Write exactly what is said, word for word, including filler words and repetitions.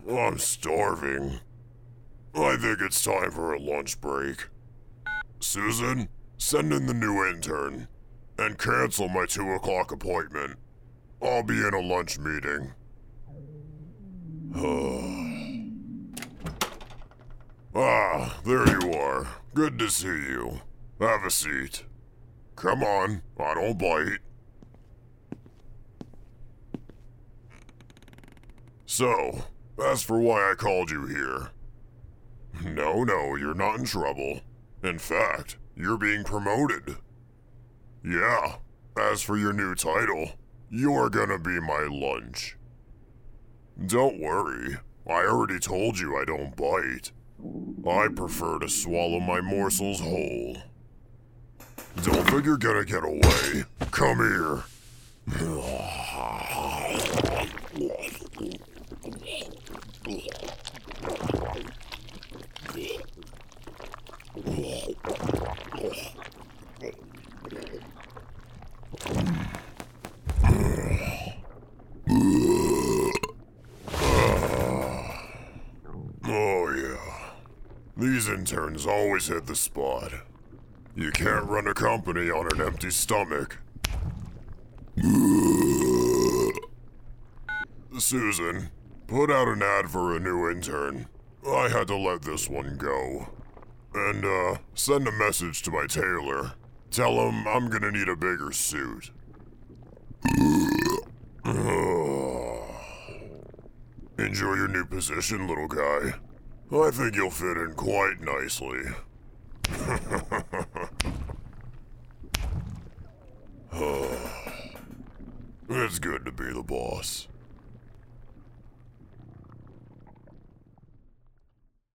I'm starving. I think it's time for a lunch break. Susan, send in the new intern. And cancel my two o'clock appointment. I'll be in a lunch meeting. Ah, there you are. Good to see you. Have a seat. Come on, I don't bite. So, as for why I called you here. No, no, you're not in trouble. In fact, you're being promoted. Yeah, as for your new title, you're gonna be my lunch. Don't worry, I already told you I don't bite. I prefer to swallow my morsels whole. Don't think you're gonna get away. Come here. Oh yeah. These interns always hit the spot. You can't run a company on an empty stomach. Susan, put out an ad for a new intern. I had to let this one go. And, uh, send a message to my tailor. Tell him I'm gonna need a bigger suit. Enjoy your new position, little guy. I think you'll fit in quite nicely. It's good to be the boss.